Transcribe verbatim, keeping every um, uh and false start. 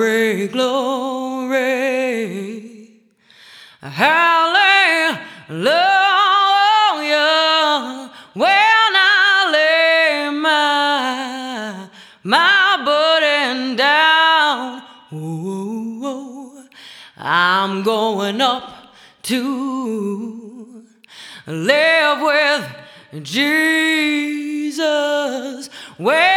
Glory, glory, hallelujah. When I lay my, my burden down, ooh, I'm going up to live with Jesus. Where